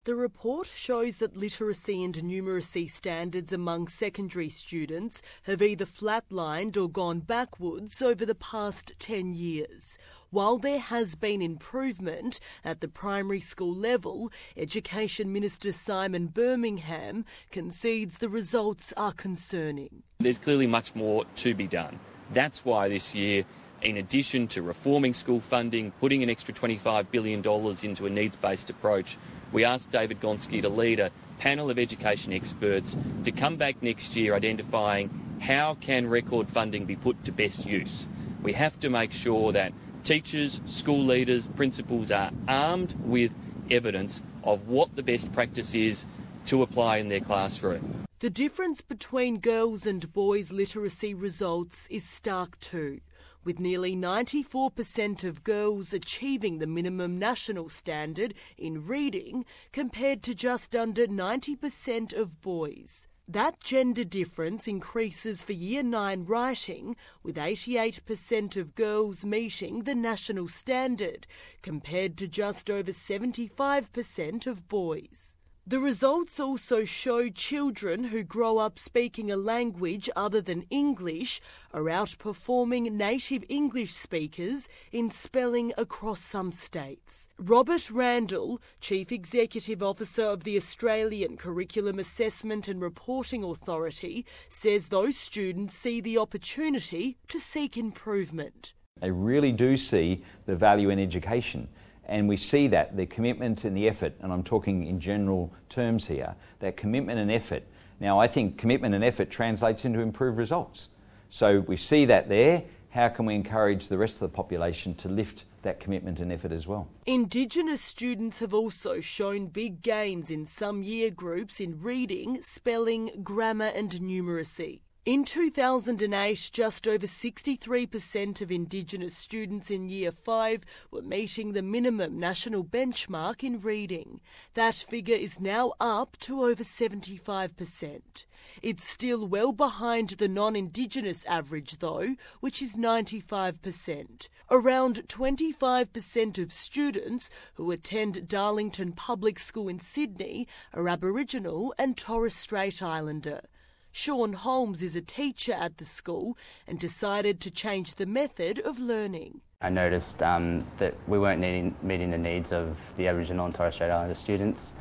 The report shows that literacy and numeracy standards among secondary students have either flatlined or gone backwards over the past 10 years. While there has been improvement at the primary school level, Education Minister Simon Birmingham concedes the results are concerning. There's clearly much more to be done. That's why this year, in addition to reforming school funding, putting an extra $25 billion into a needs-based approach, we asked David Gonski to lead a panel of education experts to come back next year identifying how can record funding be put to best use. We have to make sure that teachers, school leaders, principals are armed with evidence of what the best practice is to apply in their classroom. The difference between girls' and boys' literacy results is stark too, with nearly 94% of girls achieving the minimum national standard in reading compared to just under 90% of boys. That gender difference increases for Year 9 writing, with 88% of girls meeting the national standard, compared to just over 75% of boys. The results also show children who grow up speaking a language other than English are outperforming native English speakers in spelling across some states. Robert Randall, Chief Executive Officer of the Australian Curriculum Assessment and Reporting Authority, says those students see the opportunity to seek improvement. They really do see the value in education. And we see that, the commitment and the effort, and I'm talking in general terms here, that commitment and effort. Now, I think commitment and effort translates into improved results. So we see that there. How can we encourage the rest of the population to lift that commitment and effort as well? Indigenous students have also shown big gains in some year groups in reading, spelling, grammar and numeracy. In 2008, just over 63% of Indigenous students in Year 5 were meeting the minimum national benchmark in reading. That figure is now up to over 75%. It's still well behind the non-Indigenous average, though, which is 95%. Around 25% of students who attend Darlington Public School in Sydney are Aboriginal and Torres Strait Islander. Sean Holmes is a teacher at the school and decided to change the method of learning. I noticed that we weren't meeting the needs of the Aboriginal and Torres Strait Islander students.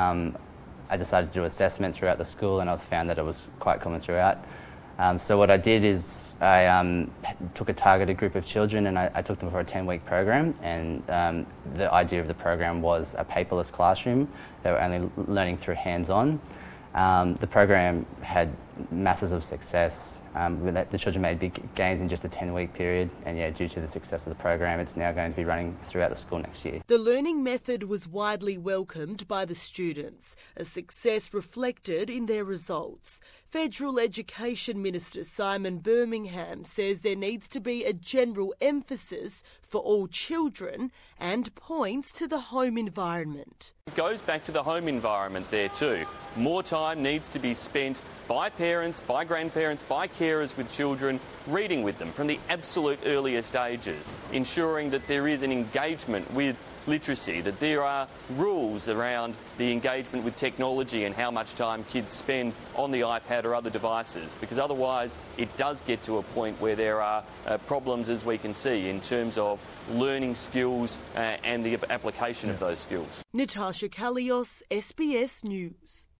I decided to do assessment throughout the school and I found that it was quite common throughout. So what I did is I took a targeted group of children and I took them for a 10-week program, and the idea of the program was a paperless classroom. They were only learning through hands-on. The program had masses of success. The children made big gains in just a 10-week period, and due to the success of the program, it's now going to be running throughout the school next year. The learning method was widely welcomed by the students, a success reflected in their results. Federal Education Minister Simon Birmingham says there needs to be a general emphasis for all children and points to the home environment. It goes back to the home environment there too. More time needs to be spent by parents, by grandparents, by carers with children, reading with them from the absolute earliest ages, ensuring that there is an engagement with literacy, that there are rules around the engagement with technology and how much time kids spend on the iPad or other devices, because otherwise it does get to a point where there are problems, as we can see, in terms of learning skills and the application of those skills. Natasha Kalios, SBS News.